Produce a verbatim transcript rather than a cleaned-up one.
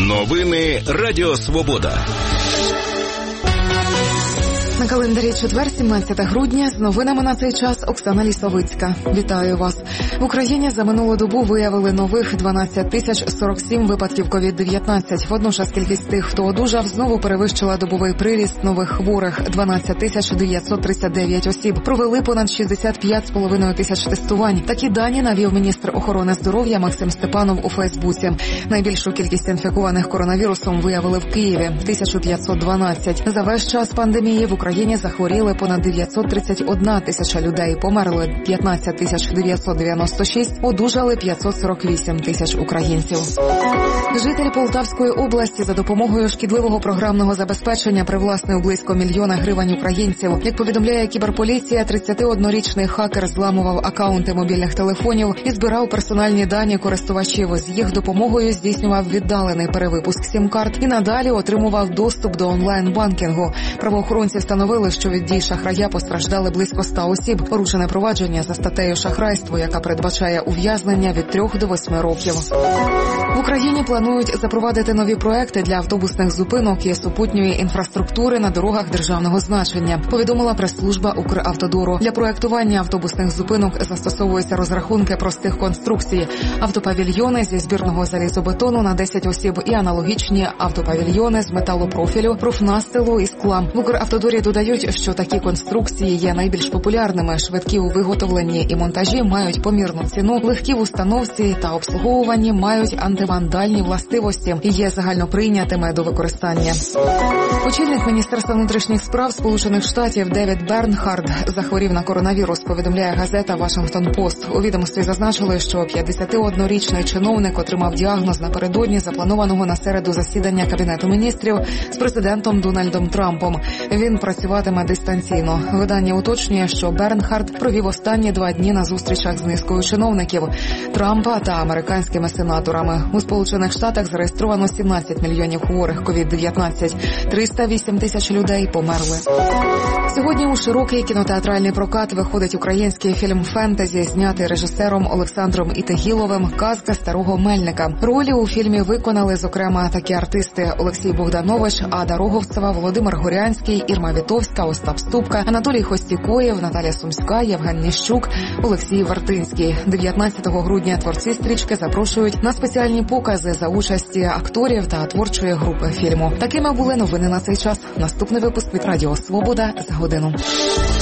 Новини Радіо Свобода. На календарі четвер, сімнадцяте грудня, з новинами на цей час Оксана Лісовицька. Вітаю вас. В Україні за минулу добу виявили нових дванадцять тисяч сорок сім випадків ковід дев'ятнадцять. Водночас кількість тих, хто одужав, знову перевищила добовий приріст нових хворих – дванадцять тисяч дев'ятсот тридцять дев'ять осіб. Провели понад шістдесят п'ять з половиною тисяч тестувань. Такі дані навів міністр охорони здоров'я Максим Степанов у Фейсбуці. Найбільшу кількість інфікованих коронавірусом виявили в Києві – тисяча п'ятсот дванадцять. За весь час пандемії в Україні В Україні захворіли понад дев'ятсот тридцять одна тисяча людей, померли п'ятнадцять тисяч дев'ятсот дев'яносто шість, одужали п'ятсот сорок вісім тисяч українців. Житель Полтавської області за допомогою шкідливого програмного забезпечення привласнив близько мільйона гривень українців. Як повідомляє кіберполіція, тридцятиоднорічний хакер зламував акаунти мобільних телефонів і збирав персональні дані користувачів. З їх допомогою здійснював віддалений перевипуск сім-карт і надалі отримував доступ до онлайн-банкінгу. Правоохоронці встановили, що від дій шахрая постраждали близько ста осіб. Порушене провадження за статтею шахрайство, яка передбачає ув'язнення від трьох до восьми років. В Україні планують запровадити нові проекти для автобусних зупинок і супутньої інфраструктури на дорогах державного значення, повідомила прес-служба Укравтодору. Для проектування автобусних зупинок застосовуються розрахунки простих конструкцій: автопавільйони зі збірного залізобетону на десять осіб і аналогічні автопавільйони з металопрофілю, профнастилу і скла. В Укравтодорі додають, що такі конструкції є найбільш популярними, швидкі у виготовленні і монтажі, мають помірну ціну, легкі в установці та обслуговуванні, мають антивандальні властивості і є загальноприйнятими до використання. Очільник Міністерства внутрішніх справ Сполучених Штатів Девід Бернхард захворів на коронавірус, повідомляє газета «Вашингтон-Пост». У відомстві зазначили, що п'ятдесятиоднорічний чиновник отримав діагноз напередодні запланованого на середу засідання Кабінету міністрів з президентом Дональдом Трампом. Він працюватиме дистанційно. Видання уточнює, що Бернхард провів останні два дні на зустрічах з низкою чиновників Трампа та американськими сенаторами. У Сполучених Штатах зареєстровано сімнадцять мільйонів хворих ковід дев'ятнадцять. триста вісім тисяч людей померли. Сьогодні у широкий кінотеатральний прокат виходить український фільм «Фентезі», знятий режисером Олександром Ітегіловим «Казка старого мельника». Ролі у фільмі виконали, зокрема, такі артисти: Олексій Богданович, Ада Роговцева, Володимир Горянський, Ірма Вітовська, Остап Ступка, Анатолій Хостікоєв, Наталя Сумська, Євген Ніщук, Олексій Вартинський. дев'ятнадцятого грудня творці стрічки запрошують на спеціальні покази за участі акторів та творчої групи фільму. Такими були новини на цей час. Наступний випуск від Радіо Свобода за годину.